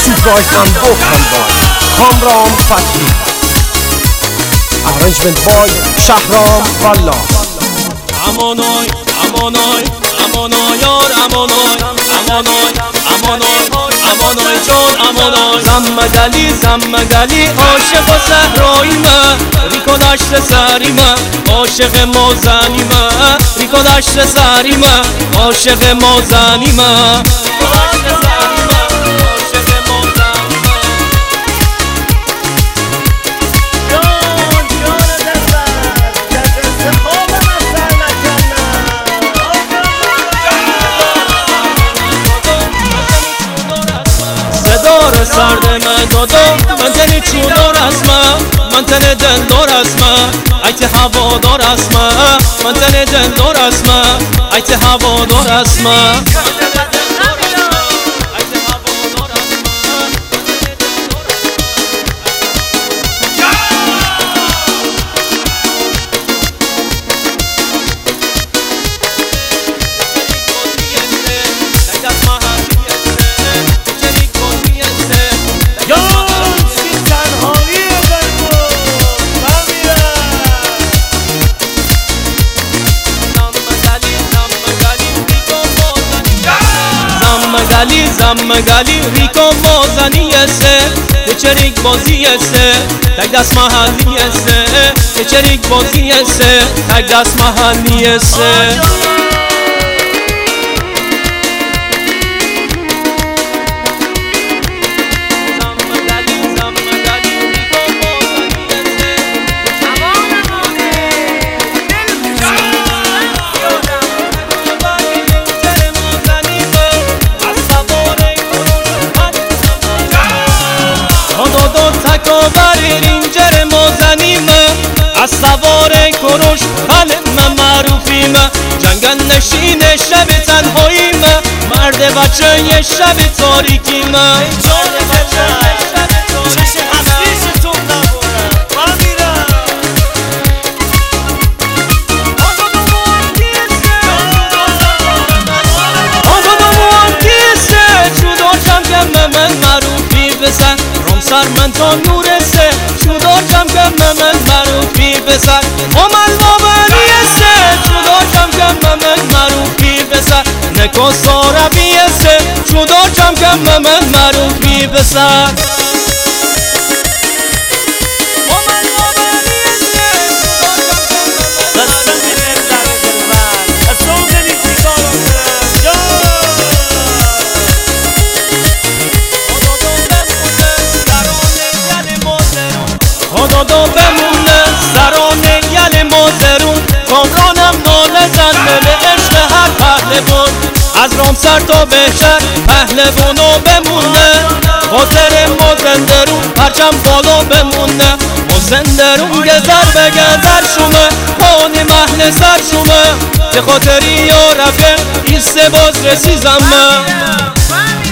Supervised vocal by Kamran Fathi. Arrangement by Shahram Wallah. Amonoy, amonoy, amonoy, yar amonoy, amonoy, amonoy, amonoy, jon amonoy. Zammagali, عاشق و صحراییمه، ریکو دشت سریمه، عاشق مازنیمه، ریکو دشت سریمه، عاشق مازنیمه. سرد من دادو من تنی چودار اسمه من تن دلدار اسمه ایت هوادار اسمه من تن دلدار اسمه ایت هوادار اسمه زمگلی ریکو مازنی سه تچریک بازی سه تک دست محلی سه تچریک بازی سه تک دست محلی سه رینجر مازنیمه از سوار کروش حلم معروفیمه جنگل نشین شب تنهاییمه مرد بچه شب تاریکیمه چشم هستیش تو نبوره بامیره آدادمون کیسه چودار جمگم من معروفی بزن سر من تا نور سه چودار جمگم من معروفی بسر امال باوری سه چودار جمگم من معروفی بسر نکو ساربی سه چودار جمگم من معروفی بسر دادو بمونه سرانه یل مازرون کامرانم ناله زنده به عشق هر پهلوان از رامسر تا بهشهر پهلوانو بمونه خاطر مازندرون پرچم بالا بمونه مازندرون گذر به گذر شومه خانه محل سر شومه به خاطری یا رفه ایست باز رسیزمه